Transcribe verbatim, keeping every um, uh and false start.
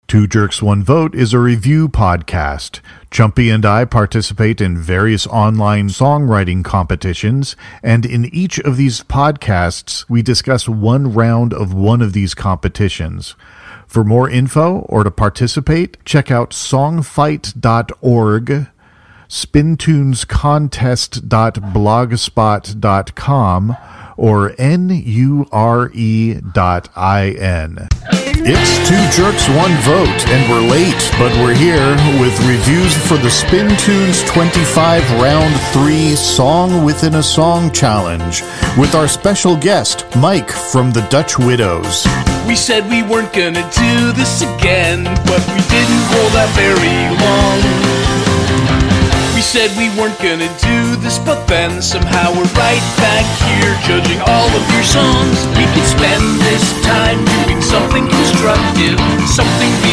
Two Jerks, One Vote is a review podcast. Chumpy and I participate in various online songwriting competitions, and in each of these podcasts, we discuss one round of one of these competitions. For more info or to participate, check out songfight dot org, spintunes contest dot blogspot dot com, or N U R E dot I N. It's Two Jerks, One Vote, and we're late, but we're here with reviews for the Spin Tunes twenty-five Round three Song Within a Song Challenge with our special guest, Mike from the Dutch Widows. We said we weren't gonna do this again, but we didn't hold out very long. We said we weren't gonna do this, but then somehow we're right back here judging all of your songs. We could spend this time doing something constructive, something